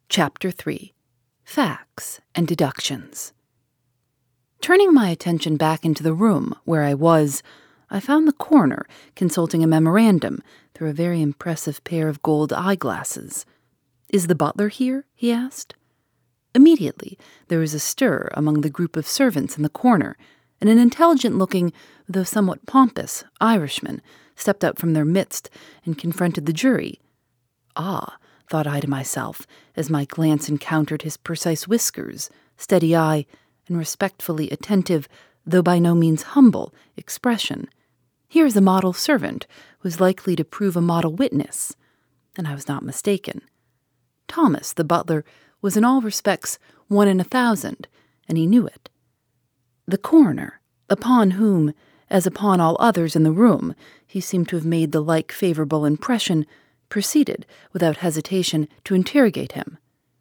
Chapter 3. Facts and Deductions. Turning my attention back into the room where I was, I found the coroner consulting a memorandum through a very impressive pair of gold eyeglasses. "Is the butler here?" he asked. Immediately, there was a stir among the group of servants in the corner, and an intelligent-looking, though somewhat pompous, Irishman stepped up from their midst and confronted the jury. "Ah," thought I to myself, as my glance encountered his precise whiskers, steady eye, and respectfully attentive, though by no means humble, expression. "Here is a model servant who is likely to prove a model witness." And I was not mistaken. Thomas, the butler, was in all respects 1 in 1,000, and he knew it. The coroner, upon whom, as upon all others in the room, he seemed to have made the like favorable impression, proceeded, without hesitation, to interrogate him.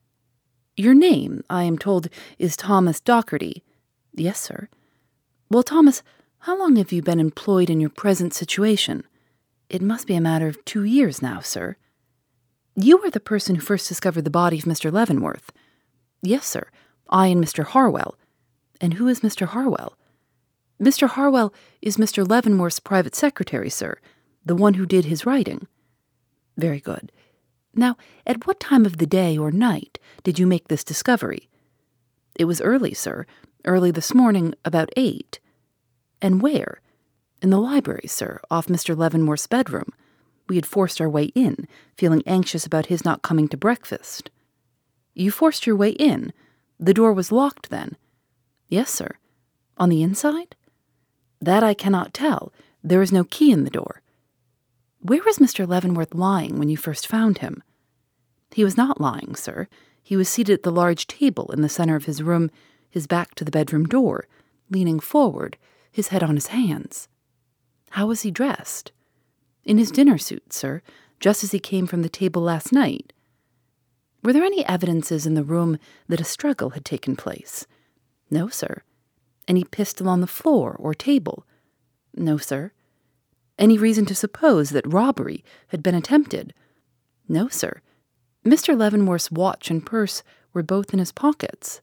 "Your name, I am told, is Thomas Docherty." "Yes, sir." "Well, Thomas, how long have you been employed in your present situation?" "It must be a matter of 2 years now, sir." "You are the person who first discovered the body of Mr. Leavenworth?" "Yes, sir. I and Mr. Harwell." "And who is Mr. Harwell?" "Mr. Harwell is Mr. Leavenworth's private secretary, sir, the one who did his writing." "Very good. Now, at what time of the day or night did you make this discovery?" "It was early, sir. Early this morning, about 8. "And where?" "In the library, sir, off Mr. Leavenworth's bedroom. We had forced our way in, feeling anxious about his not coming to breakfast." "You forced your way in? The door was locked, then?" "Yes, sir." "On the inside?" "That I cannot tell. There is no key in the door." "Where was Mr. Leavenworth lying when you first found him?" "He was not lying, sir. He was seated at the large table in the center of his room, his back to the bedroom door, leaning forward, his head on his hands." "How was he dressed?" "In his dinner suit, sir, just as he came from the table last night." "Were there any evidences in the room that a struggle had taken place?" "No, sir." "Any pistol on the floor or table?" "No, sir." "Any reason to suppose that robbery had been attempted?" "No, sir." "Mr. Leavenworth's watch and purse were both in his pockets."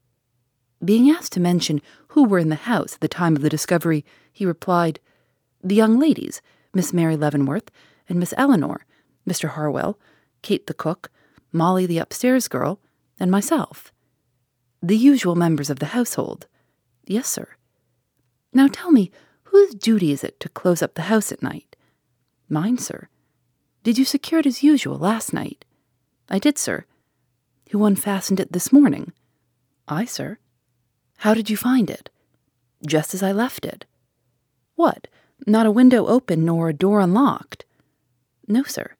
Being asked to mention who were in the house at the time of the discovery, he replied, "The young ladies, Miss Mary Leavenworth and Miss Eleanor, Mr. Harwell, Kate the cook, Molly the upstairs girl, and myself." "The usual members of the household?" "Yes, sir." "Now tell me, whose duty is it to close up the house at night?" "Mine, sir." "Did you secure it as usual last night?" "I did, sir." "Who unfastened it this morning?" "I, sir." "How did you find it?" "Just as I left it." "What, not a window open nor a door unlocked?" "No, sir."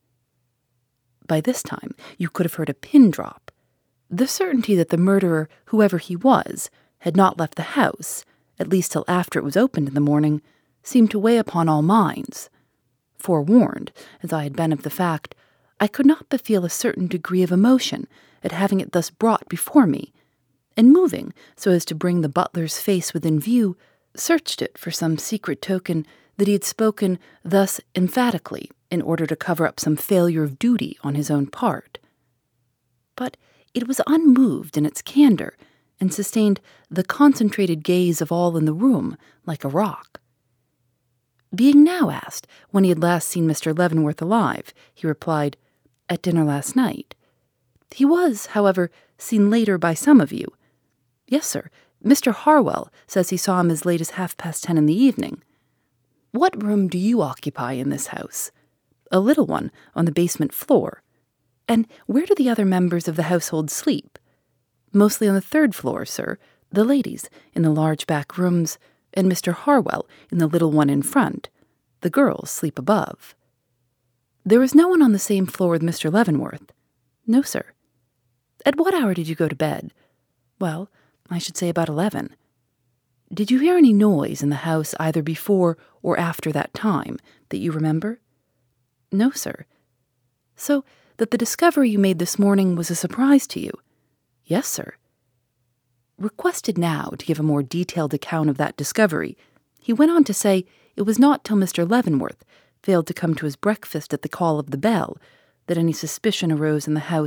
By this time you could have heard a pin drop. The certainty that the murderer, whoever he was, had not left the house, at least till after it was opened in the morning, seemed to weigh upon all minds. Forewarned, as I had been of the fact, I could not but feel a certain degree of emotion at having it thus brought before me, and moving so as to bring the butler's face within view, searched it for some secret token that he had spoken thus emphatically in order to cover up some failure of duty on his own part. But it was unmoved in its candor, and sustained the concentrated gaze of all in the room like a rock. Being now asked when he had last seen Mr. Leavenworth alive, he replied, "At dinner last night." "He was, however, seen later by some of you." "Yes, sir. Mr. Harwell says he saw him as late as 10:30 in the evening." "What room do you occupy in this house?" "A little one on the basement floor." "And where do the other members of the household sleep?" "Mostly on the 3rd floor, sir, the ladies in the large back rooms, and Mr. Harwell in the little one in front. The girls sleep above." "There was no one on the same floor with Mr. Leavenworth?" "No, sir." "At what hour did you go to bed?" "Well, I should say about 11. "Did you hear any noise in the house either before or after that time that you remember?" "No, sir." "So that the discovery you made this morning was a surprise to you?" "Yes, sir." Requested now to give a more detailed account of that discovery, he went on to say it was not till Mr. Leavenworth failed to come to his breakfast at the call of the bell that any suspicion arose in the house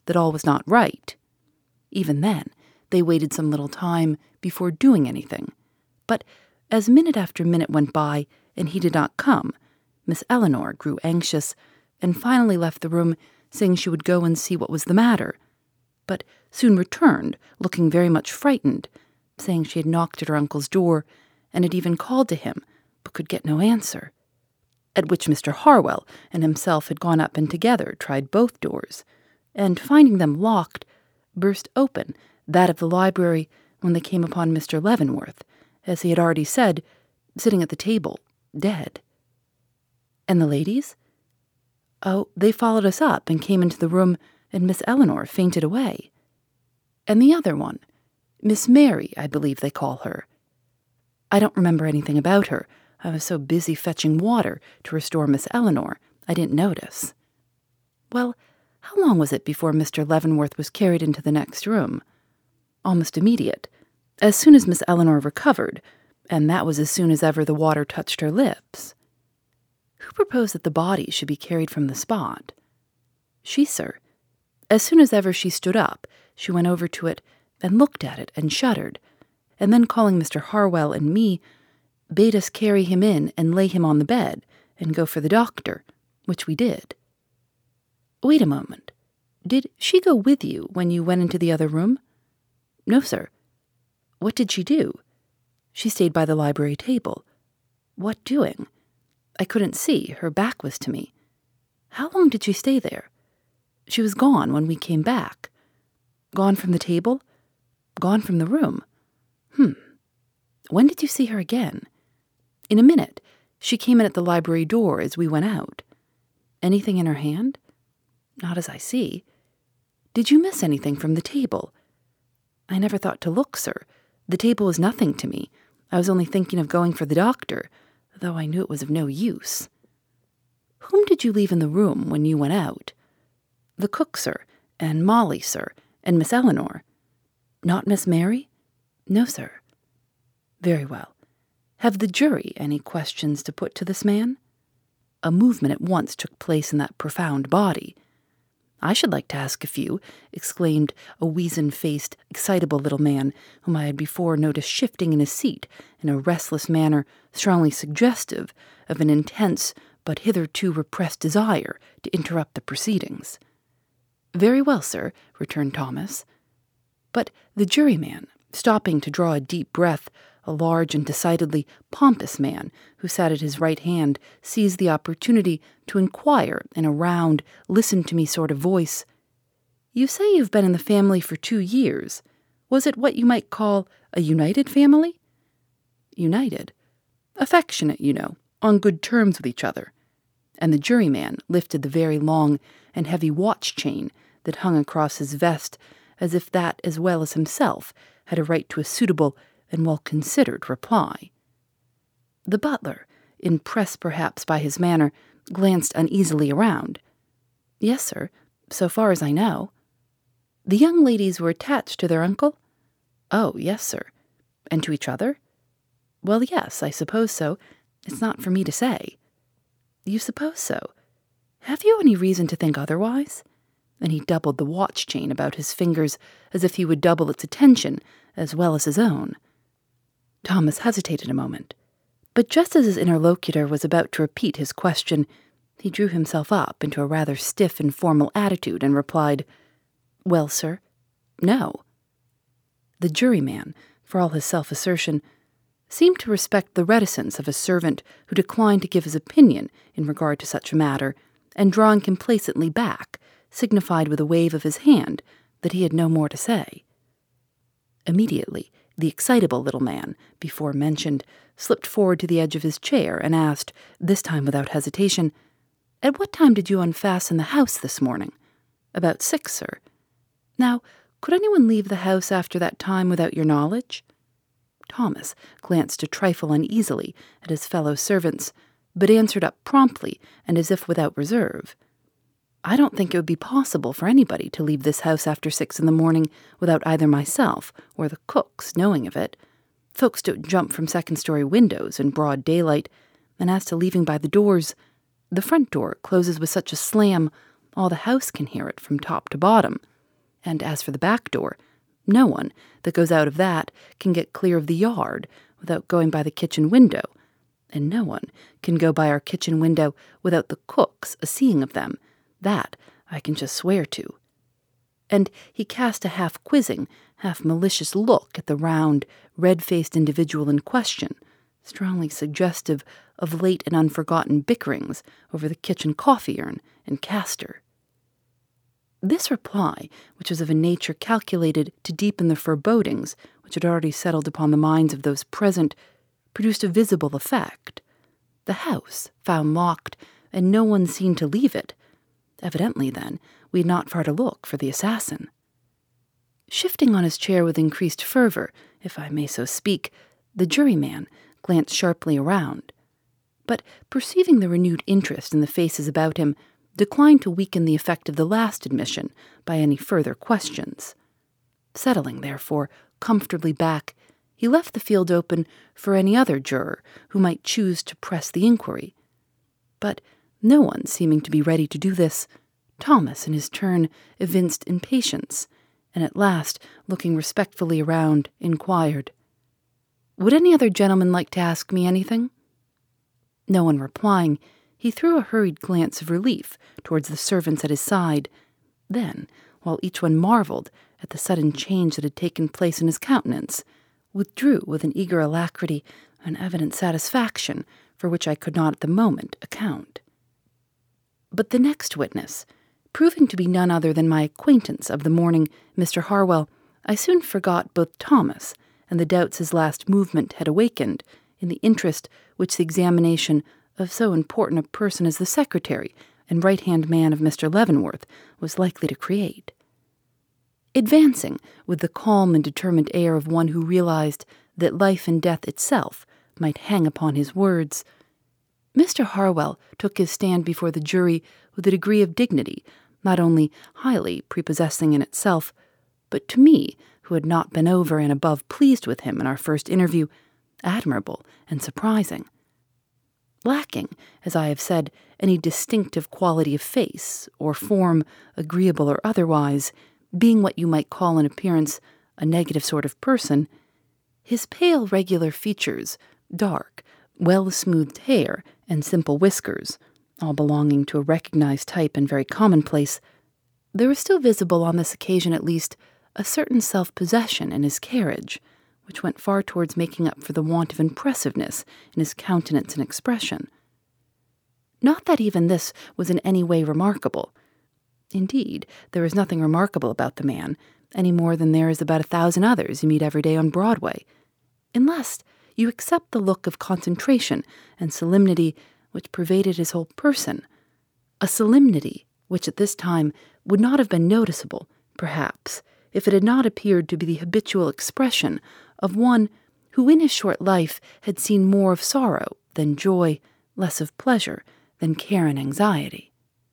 that all was not right. Even then, they waited some little time before doing anything. But as minute after minute went by and he did not come, Miss Eleanor grew anxious and finally left the room, saying she would go and see what was the matter, but soon returned, looking very much frightened, saying she had knocked at her uncle's door and had even called to him, but could get no answer. At which Mr. Harwell and himself had gone up and together tried both doors, and finding them locked, burst open that of the library when they came upon Mr. Leavenworth, as he had already said, sitting at the table, dead. And the ladies? Oh, they followed us up and came into the room, and Miss Eleanor fainted away. And the other one, Miss Mary, I believe they call her. I don't remember anything about her. I was so busy fetching water to restore Miss Eleanor, I didn't notice. Well, how long was it before Mr. Leavenworth was carried into the next room? Almost immediate, as soon as Miss Eleanor recovered, and that was as soon as ever the water touched her lips. Who proposed that the body should be carried from the spot? She, sir. As soon as ever she stood up, she went over to it and looked at it and shuddered, and then calling Mr. Harwell and me, bade us carry him in and lay him on the bed and go for the doctor, which we did. Wait a moment. Did she go with you when you went into the other room? No, sir. What did she do? She stayed by the library table. What doing? I couldn't see. Her back was to me. How long did she stay there? She was gone when we came back. Gone from the table? Gone from the room. When did you see her again? In a minute. She came in at the library door as we went out. Anything in her hand? Not as I see. Did you miss anything from the table? I never thought to look, sir. The table was nothing to me. I was only thinking of going for the doctor, though I knew it was of no use. Whom did you leave in the room when you went out? The cook, sir, and Molly, sir, and Miss Eleanor. Not Miss Mary? No, sir. Very well. Have the jury any questions to put to this man? A movement at once took place in that profound body. I should like to ask a few, exclaimed a weazen-faced, excitable little man whom I had before noticed shifting in his seat in a restless manner strongly suggestive of an intense but hitherto repressed desire to interrupt the proceedings. Very well, sir, returned Thomas. But the juryman, stopping to draw a deep breath, a large and decidedly pompous man who sat at his right hand, seized the opportunity to inquire in a round, listen-to-me sort of voice, You say you've been in the family for 2 years. Was it what you might call a united family? United. Affectionate, you know, on good terms with each other. And the juryman lifted the very long and heavy watch chain that hung across his vest, as if that, as well as himself, had a right to a suitable and well-considered reply. The butler, impressed perhaps by his manner, glanced uneasily around. Yes, sir, so far as I know. The young ladies were attached to their uncle? Oh, yes, sir. And to each other? Well, yes, I suppose so. It's not for me to say. You suppose so? Have you any reason to think otherwise? And he doubled the watch chain about his fingers as if he would double its attention as well as his own. Thomas hesitated a moment, but just as his interlocutor was about to repeat his question, he drew himself up into a rather stiff and formal attitude and replied, Well, sir, no. The juryman, for all his self-assertion, seemed to respect the reticence of a servant who declined to give his opinion in regard to such a matter, and drawing complacently back, signified with a wave of his hand that he had no more to say. Immediately, the excitable little man, before mentioned, slipped forward to the edge of his chair and asked, this time without hesitation, At what time did you unfasten the house this morning? About 6, sir. Now, could anyone leave the house after that time without your knowledge? Thomas glanced a trifle uneasily at his fellow servants, but answered up promptly and as if without reserve. I don't think it would be possible for anybody to leave this house after 6 in the morning without either myself or the cooks knowing of it. Folks don't jump from second-story windows in broad daylight, and as to leaving by the doors, the front door closes with such a slam all the house can hear it from top to bottom, And as for the back door, no one that goes out of that can get clear of the yard without going by the kitchen window, and no one can go by our kitchen window without the cooks a-seeing of them. That I can just swear to. And he cast a half-quizzing, half-malicious look at the round, red-faced individual in question, strongly suggestive of late and unforgotten bickerings over the kitchen coffee-urn and caster. This reply, which was of a nature calculated to deepen the forebodings which had already settled upon the minds of those present, produced a visible effect. The house found locked, and no one seen to leave it. Evidently, then, we had not far to look for the assassin. Shifting on his chair with increased fervor, if I may so speak, the juryman glanced sharply around, but perceiving the renewed interest in the faces about him, declined to weaken the effect of the last admission by any further questions. Settling, therefore, comfortably back, he left the field open for any other juror who might choose to press the inquiry. But no one seeming to be ready to do this, Thomas in his turn evinced impatience, and at last, looking respectfully around, inquired, "Would any other gentleman like to ask me anything?" No one replying, he threw a hurried glance of relief towards the servants at his side. Then, while each one marveled at the sudden change that had taken place in his countenance, withdrew with an eager alacrity and evident satisfaction for which I could not at the moment account. But the next witness, proving to be none other than my acquaintance of the morning, Mr. Harwell, I soon forgot both Thomas and the doubts his last movement had awakened in the interest which the examination of so important a person as the secretary and right-hand man of Mr. Leavenworth was likely to create. Advancing with the calm and determined air of one who realized that life and death itself might hang upon his words, Mr. Harwell took his stand before the jury with a degree of dignity not only highly prepossessing in itself, but to me, who had not been over and above pleased with him in our first interview, admirable and surprising. Lacking, as I have said, any distinctive quality of face or form, agreeable or otherwise, being what you might call in appearance a negative sort of person, his pale regular features, dark, well-smoothed hair, and simple whiskers, all belonging to a recognized type and very commonplace, there was still visible on this occasion at least a certain self-possession in his carriage, which went far towards making up for the want of impressiveness in his countenance and expression. Not that even this was in any way remarkable. Indeed, there is nothing remarkable about the man, any more than there is about 1,000 others you meet every day on Broadway, unless you accept the look of concentration and solemnity which pervaded his whole person, a solemnity which at this time would not have been noticeable, perhaps, if it had not appeared to be the habitual expression of one who in his short life had seen more of sorrow than joy, less of pleasure than care and anxiety.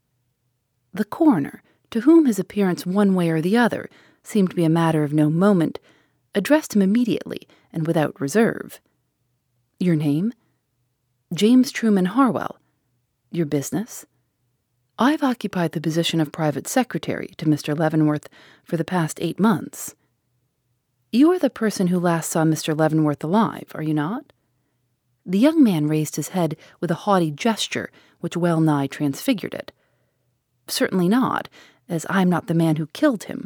The coroner, to whom his appearance one way or the other seemed to be a matter of no moment, addressed him immediately and without reserve. "Your name?" "James Truman Harwell." "Your business?" "I've occupied the position of private secretary to Mr. Leavenworth for the past 8 months." "You are the person who last saw Mr. Leavenworth alive, are you not?" The young man raised his head with a haughty gesture which well nigh transfigured it. "Certainly not, as I am not the man who killed him."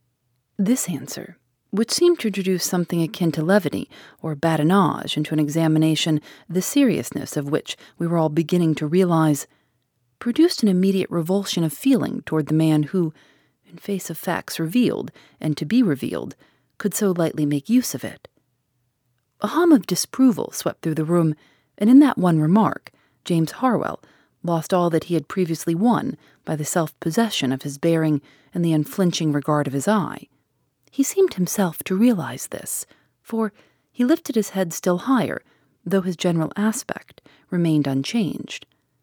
This answer, which seemed to introduce something akin to levity or badinage into an examination the seriousness of which we were all beginning to realize, produced an immediate revulsion of feeling toward the man who, in face of facts revealed and to be revealed, could so lightly make use of it. A hum of disapproval swept through the room, and in that one remark, James Harwell lost all that he had previously won by the self-possession of his bearing and the unflinching regard of his eye. He seemed himself to realize this, for he lifted his head still higher, though his general aspect remained unchanged.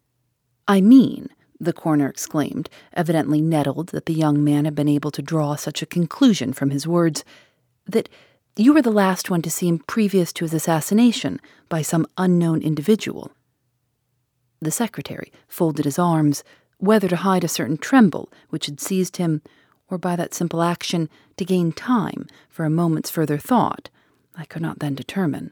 "I mean," the coroner exclaimed, evidently nettled that the young man had been able to draw such a conclusion from his words, "that you were the last one to see him previous to his assassination by some unknown individual." The secretary folded his arms, whether to hide a certain tremble which had seized him, or by that simple action to gain time for a moment's further thought, I could not then determine.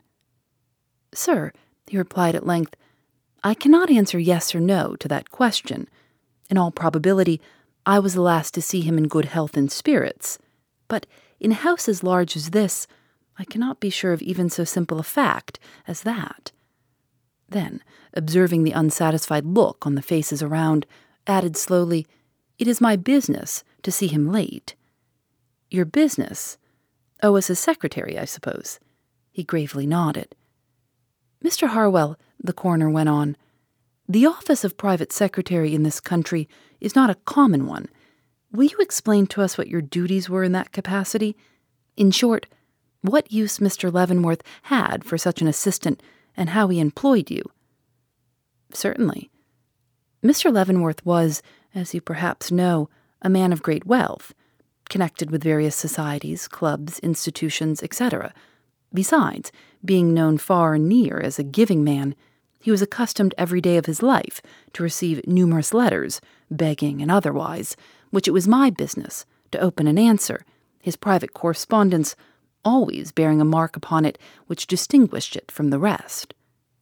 "Sir," he replied at length, "I cannot answer yes or no to that question. In all probability, I was the last to see him in good health and spirits. But in a house as large as this, I cannot be sure of even so simple a fact as that." Then, observing the unsatisfied look on the faces around, added slowly, "It is my business to see him late." "Your business? Oh, as his secretary, I suppose." He gravely nodded. "Mr. Harwell," the coroner went on, "the office of private secretary in this country is not a common one. Will you explain to us what your duties were in that capacity? In short, what use Mr. Leavenworth had for such an assistant, and how he employed you?" "Certainly. Mr. Leavenworth was, as you perhaps know, a man of great wealth, connected with various societies, clubs, institutions, etc. Besides, being known far and near as a giving man, he was accustomed every day of his life to receive numerous letters, begging and otherwise, which it was my business to open and answer, his private correspondence always bearing a mark upon it which distinguished it from the rest.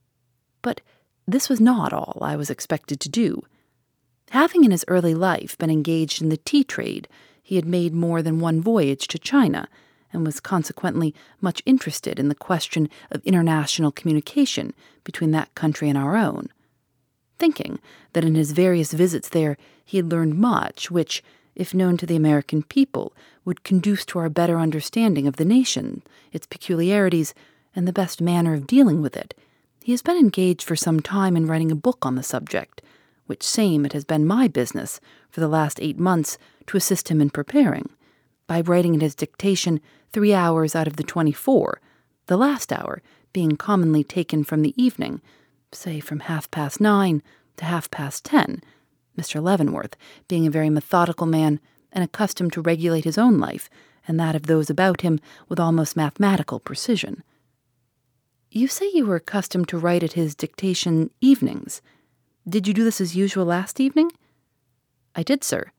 But this was not all I was expected to do. Having in his early life been engaged in the tea trade, he had made more than one voyage to China, and was consequently much interested in the question of international communication between that country and our own. Thinking that in his various visits there he had learned much which, if known to the American people, would conduce to our better understanding of the nation, its peculiarities, and the best manner of dealing with it, he has been engaged for some time in writing a book on the subject, which same it has been my business for the last 8 months to assist him in preparing, by writing at his dictation 3 hours out of the 24, the last hour being commonly taken from the evening, say from 9:30 to 10:30, Mr. Leavenworth being a very methodical man and accustomed to regulate his own life and that of those about him with almost mathematical precision. You say you were accustomed to write at his dictation evenings. Did you do this as usual last evening? I did, sir.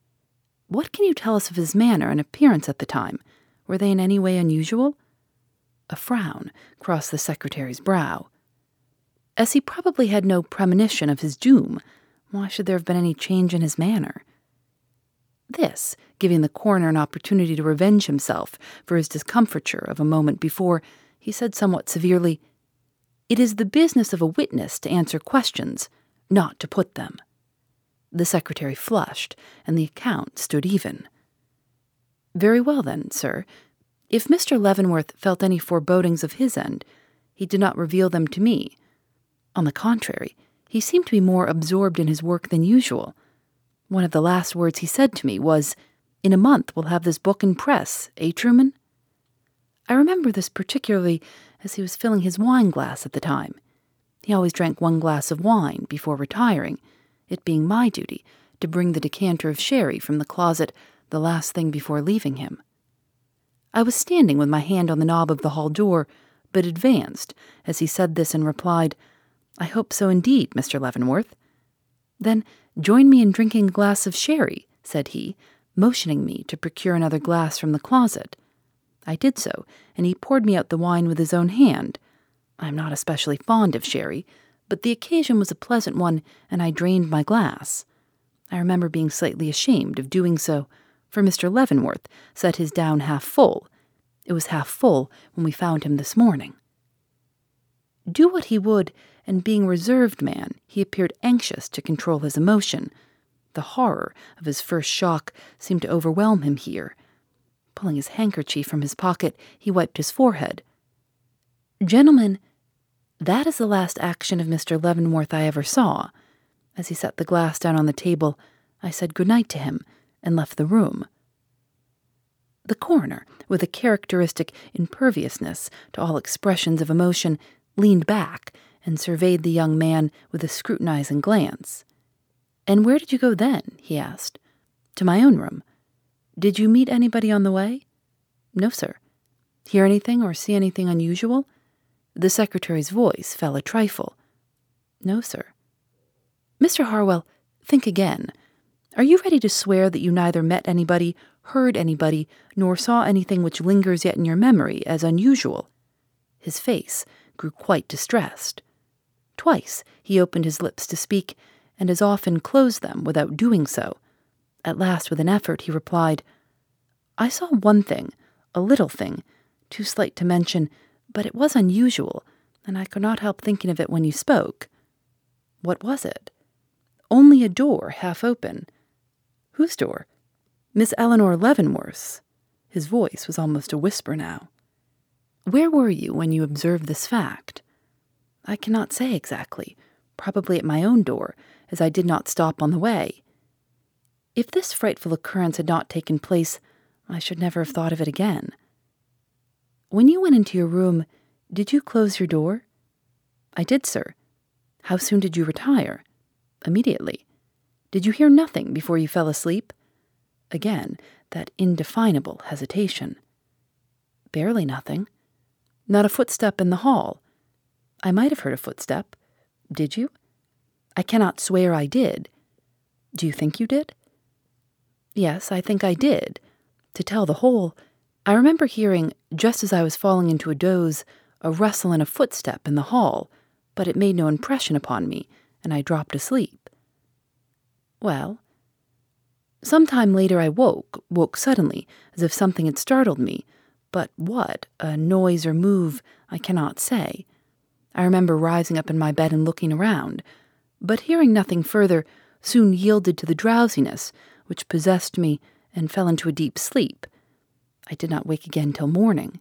What can you tell us of his manner and appearance at the time? Were they in any way unusual? A frown crossed the secretary's brow. As he probably had no premonition of his doom, why should there have been any change in his manner? This, giving the coroner an opportunity to revenge himself for his discomfiture of a moment before, he said somewhat severely, "It is the business of a witness to answer questions, not to put them." The secretary flushed, and the account stood even. "Very well, then, sir. If Mr. Leavenworth felt any forebodings of his end, he did not reveal them to me. On the contrary, he seemed to be more absorbed in his work than usual. One of the last words he said to me was, 'In a month we'll have this book in press, Truman?' I remember this particularly as he was filling his wine glass at the time. He always drank 1 glass of wine before retiring, it being my duty to bring the decanter of sherry from the closet the last thing before leaving him. I was standing with my hand on the knob of the hall door, but advanced as he said this and replied, 'I hope so indeed, Mr. Leavenworth.' 'Then join me in drinking a glass of sherry,' said he, motioning me to procure another glass from the closet. I did so, and he poured me out the wine with his own hand. I am not especially fond of sherry, but the occasion was a pleasant one, and I drained my glass. I remember being slightly ashamed of doing so, for Mr. Leavenworth set his down half full. It was half full when we found him this morning." Do what he would, and being a reserved man, he appeared anxious to control his emotion. The horror of his first shock seemed to overwhelm him here. Pulling his handkerchief from his pocket, he wiped his forehead. "Gentlemen, that is the last action of Mr. Leavenworth I ever saw." As he set the glass down on the table, I said good night to him and left the room. The coroner, with a characteristic imperviousness to all expressions of emotion, leaned back and surveyed the young man with a scrutinizing glance. "And where did you go then?" he asked. "To my own room. Did you meet anybody on the way?" "No, sir." "Hear anything or see anything unusual?" The secretary's voice fell a trifle. "No, sir." "Mr. Harwell, think again. Are you ready to swear that you neither met anybody, heard anybody, nor saw anything which lingers yet in your memory as unusual?" His face grew quite distressed. Twice he opened his lips to speak, and as often closed them without doing so. At last, with an effort, he replied, "I saw one thing, a little thing, too slight to mention, but it was unusual, and I could not help thinking of it when you spoke." "What was it?" "Only a door half open." "Whose door?" "Miss Eleanor Leavenworth's." His voice was almost a whisper now. "Where were you when you observed this fact?" "I cannot say exactly. Probably at my own door, as I did not stop on the way. If this frightful occurrence had not taken place, I should never have thought of it again." "When you went into your room, did you close your door?" "I did, sir." "How soon did you retire?" "Immediately." "Did you hear nothing before you fell asleep?" Again, that indefinable hesitation. "Barely nothing." "Not a footstep in the hall?" "I might have heard a footstep." "Did you?" "I cannot swear I did." "Do you think you did?" "Yes, I think I did. To tell the whole, I remember hearing, just as I was falling into a doze, a rustle and a footstep in the hall, but it made no impression upon me, and I dropped asleep." "Well?" "Some time later I woke suddenly, as if something had startled me, but what, a noise or move, I cannot say. I remember rising up in my bed and looking around, but hearing nothing further, soon yielded to the drowsiness which possessed me and fell into a deep sleep. I did not wake again till morning."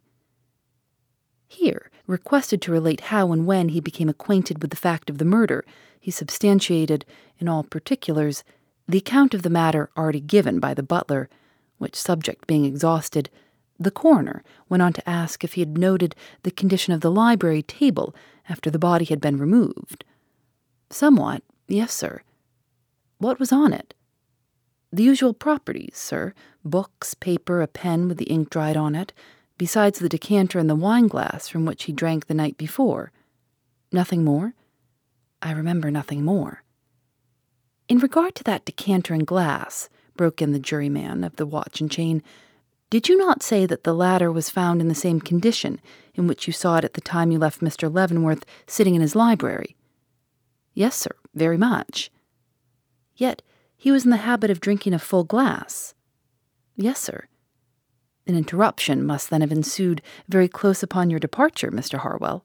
Here, requested to relate how and when he became acquainted with the fact of the murder, he substantiated, in all particulars, the account of the matter already given by the butler, which subject being exhausted, the coroner went on to ask if he had noted the condition of the library table after the body had been removed. "Somewhat, yes, sir." "What was on it?" "The usual properties, sir, books, paper, a pen with the ink dried on it, besides the decanter and the wine-glass from which he drank the night before." "Nothing more?" "I remember nothing more." "In regard to that decanter and glass," broke in the juryman of the Watch and Chain, "did you not say that the latter was found in the same condition in which you saw it at the time you left Mr. Leavenworth sitting in his library?" "Yes, sir, very much." "Yet he was in the habit of drinking a full glass." "Yes, sir." "An interruption must then have ensued very close upon your departure, Mr. Harwell."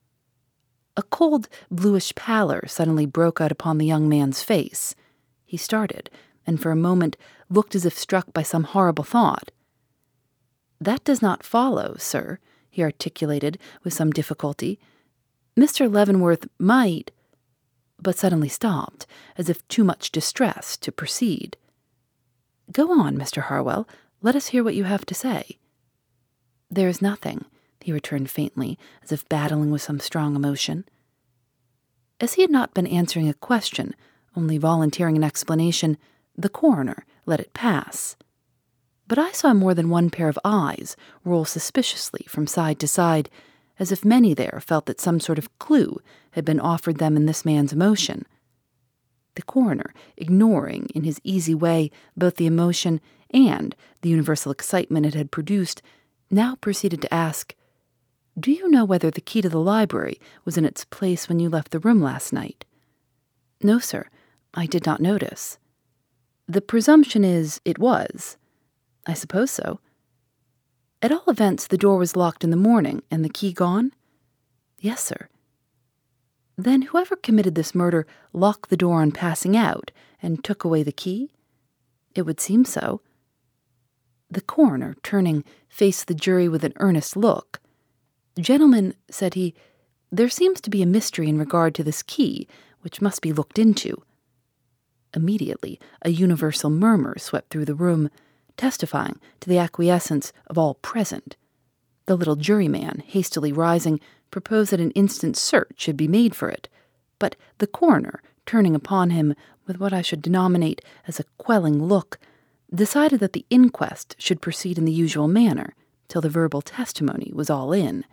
A cold, bluish pallor suddenly broke out upon the young man's face. He started, and for a moment looked as if struck by some horrible thought. "That does not follow, sir," he articulated with some difficulty. "Mr. Leavenworth might—" but suddenly stopped, as if too much distressed to proceed. "Go on, Mr. Harwell. Let us hear what you have to say." "There is nothing," he returned faintly, as if battling with some strong emotion. As he had not been answering a question, only volunteering an explanation, the coroner let it pass. But I saw more than one pair of eyes roll suspiciously from side to side, as if many there felt that some sort of clue had been offered them in this man's emotion. The coroner, ignoring in his easy way both the emotion and the universal excitement it had produced, now proceeded to ask, "Do you know whether the key to the library was in its place when you left the room last night?" "No, sir, I did not notice." "The presumption is it was." "I suppose so." "At all events, the door was locked in the morning, and the key gone?" "Yes, sir." "Then whoever committed this murder locked the door on passing out, and took away the key?" "It would seem so." The coroner, turning, faced the jury with an earnest look. "Gentlemen," said he, "there seems to be a mystery in regard to this key, which must be looked into." Immediately a universal murmur swept through the room, testifying to the acquiescence of all present. The little juryman, hastily rising, proposed that an instant search should be made for it, but the coroner, turning upon him with what I should denominate as a quelling look, decided that the inquest should proceed in the usual manner, till the verbal testimony was all in.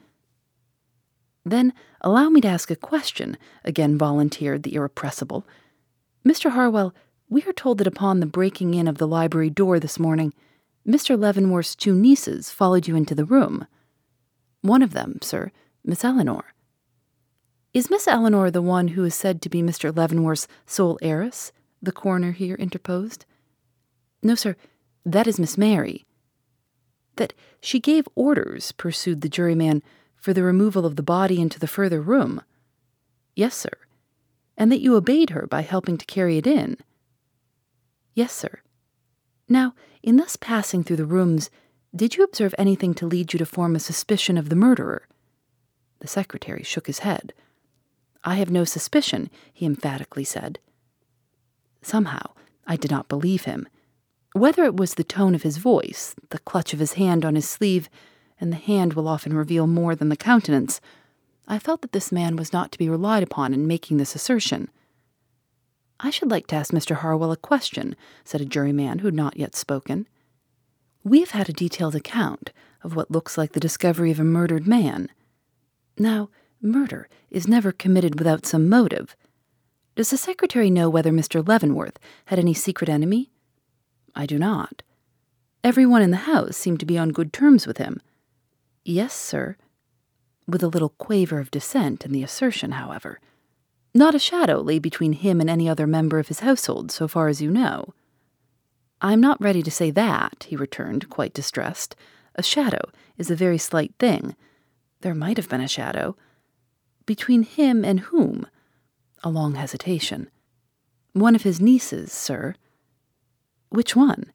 "Then allow me to ask a question," again volunteered the irrepressible. "Mr. Harwell, We are told that upon the breaking in of the library door this morning, Mr. Leavenworth's 2 nieces followed you into the room. One of them, sir, Miss Eleanor. Is Miss Eleanor the one who is said to be Mr. Leavenworth's sole heiress? The coroner here interposed. No, sir, that is Miss Mary. That she gave orders, pursued the juryman, for the removal of the body into the further room. Yes, sir. And that you obeyed her by helping to carry it in. Yes, sir. Now, in thus passing through the rooms, did you observe anything to lead you to form a suspicion of the murderer? The secretary shook his head. I have no suspicion, he emphatically said. Somehow, I did not believe him. Whether it was the tone of his voice, the clutch of his hand on his sleeve, and the hand will often reveal more than the countenance, I felt that this man was not to be relied upon in making this assertion. I should like to ask Mr. Harwell a question, said a juryman who had not yet spoken. We have had a detailed account of what looks like the discovery of a murdered man. Now, murder is never committed without some motive. Does the secretary know whether Mr. Leavenworth had any secret enemy? I do not. Everyone in the house seemed to be on good terms with him. Yes, sir. With a little quaver of dissent in the assertion, however. Not a shadow lay between him and any other member of his household, so far as you know. I am not ready to say that, he returned, quite distressed. A shadow is a very slight thing. There might have been a shadow. Between him and whom? A long hesitation. One of his nieces, sir. Which one?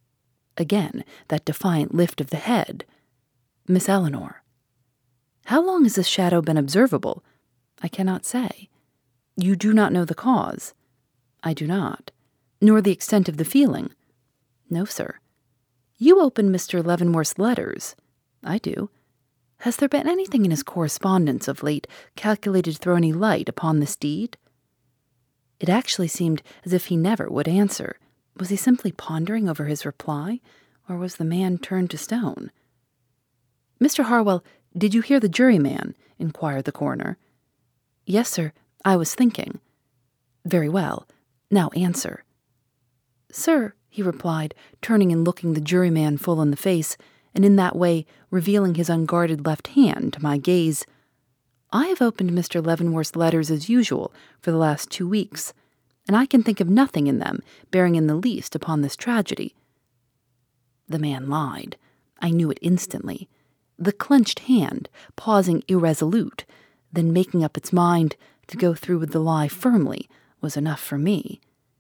Again, that defiant lift of the head. Miss Eleanor. How long has this shadow been observable? I cannot say. You do not know the cause? I do not. Nor the extent of the feeling? No, sir. You opened Mr. Leavenworth's letters? I do. Has there been anything in his correspondence of late calculated to throw any light upon this deed? It actually seemed as if he never would answer. Was he simply pondering over his reply, or was the man turned to stone? Mr. Harwell, did you hear the juryman? Inquired the coroner. Yes, sir. I was thinking. Very well. Now answer. Sir, he replied, turning and looking the juryman full in the face, and in that way revealing his unguarded left hand to my gaze, I have opened Mr. Leavenworth's letters as usual for the last 2 weeks, and I can think of nothing in them bearing in the least upon this tragedy. The man lied. I knew it instantly. The clenched hand, pausing irresolute, then making up its mind to go through with the lie firmly, was enough for me.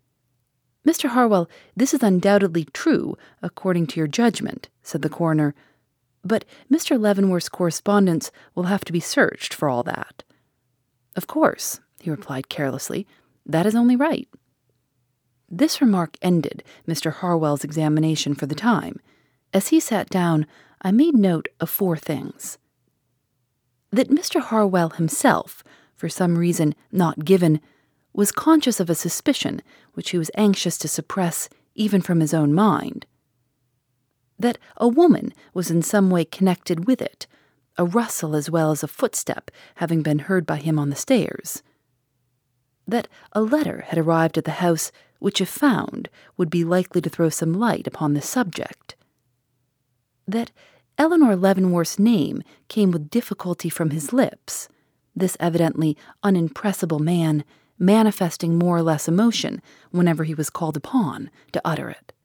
Mr. Harwell, this is undoubtedly true, according to your judgment, said the coroner, but Mr. Leavenworth's correspondence will have to be searched for all that. Of course, he replied carelessly, that is only right. This remark ended Mr. Harwell's examination for the time. As he sat down, I made note of 4 things. That Mr. Harwell himself, for some reason not given, was conscious of a suspicion which he was anxious to suppress even from his own mind. That a woman was in some way connected with it, a rustle as well as a footstep having been heard by him on the stairs. That a letter had arrived at the house which, if found, would be likely to throw some light upon this subject. That Eleanor Leavenworth's name came with difficulty from his lips, this evidently unimpressible man manifesting more or less emotion whenever he was called upon to utter it.